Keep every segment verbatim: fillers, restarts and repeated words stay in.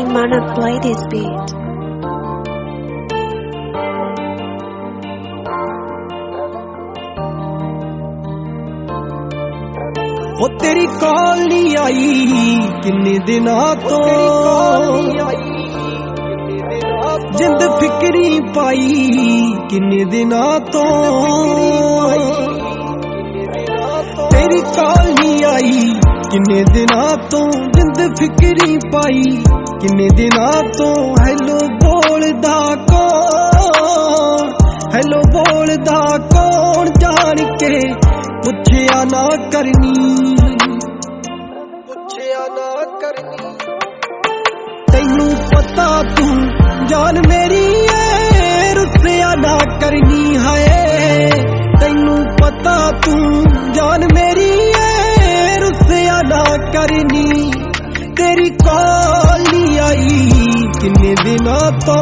Mana play this beat. ओ तेरी call नहीं आई किन्ने दिनां तो जिंद फिक्री पाई किन्ने दिनां तो तेरी कॉल नहीं आई किन्ने दिनां तो जिंद फिक्री पाई किन्ने दिनां तो हेलो बोलदा कौन हेलो बोलदा कौन जान के पुछया ना करनी पुछया ना करनी तैनू पता तू जान मेरी है रुसया ना करनी है तैनू पता तू जान मेरी है रुसया ना करनी तेरी कॉल नहीं आई किन्ने दिनां तो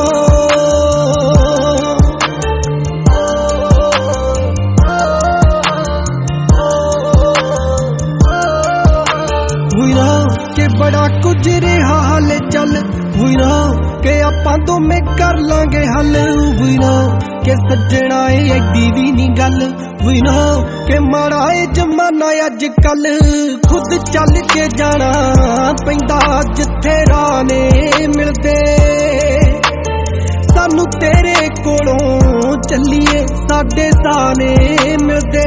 बड़ा कुछ रहा हाल चल हुई ना के आपां दोवें कर लांगे हल हुई ना के सज्जणा एडी भी नी गल हुई ना के माड़ा ए जमाना अज कल खुद चल के जाना पैंदा जिथे राह ने मिलदे सानू तेरे कोलों चलिए साडे साने मिलदे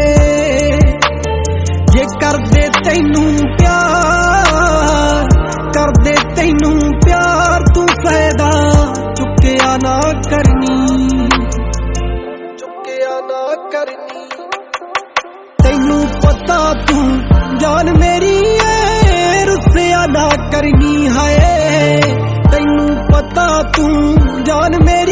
जे करदे तैनू प्यार करदे तैनू प्यार तू फायदा चुकिया ना करनी चुकिया ना करनी तैनू पता तू जान मेरी है रुसया ना करनी है तैनू पता तू जान मेरी